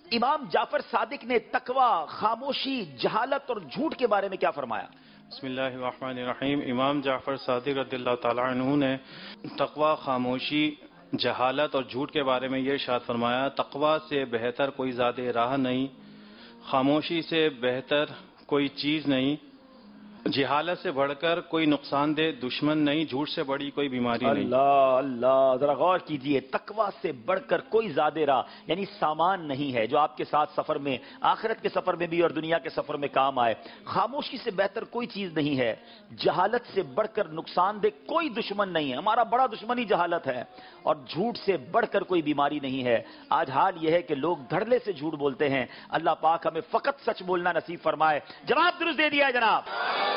इमाम जाफर सादिक ने तकवा, खामोशी, जहालत और झूठ के बारे में क्या फरमाया? बिस्मिल्लाहिर्रहमानिर्रहीम। इमाम जाफर सादिक रज़ियल्लाहु ताला अन्हु ने तकवा, खामोशी, जहालत और झूठ के बारे में ये इरशाद फरमाया, तकवा से बेहतर कोई ज़ादे राह नहीं, खामोशी से बेहतर कोई चीज़ नहीं, जहालत से बढ़कर कोई नुकसानदेह दुश्मन नहीं, झूठ से बड़ी कोई बीमारी नहीं। अल्लाह अल्लाह, जरा गौर कीजिए, तकवा से बढ़कर कोई ज़ादे राह यानी सामान नहीं है जो आपके साथ सफर में, आखिरत के सफर में भी और दुनिया के सफर में काम आए। खामोशी से बेहतर कोई चीज नहीं है, जहालत से बढ़कर नुकसानदेह कोई दुश्मन नहीं है। हमारा बड़ा दुश्मन ही जहालत है, और झूठ से बढ़कर कोई बीमारी नहीं है। आज हाल यह है कि लोग धड़ल्ले से झूठ बोलते हैं। अल्लाह पाक हमें फकत सच बोलना नसीब फरमाए। जवाब दुरुस्त दे दिया है जनाब।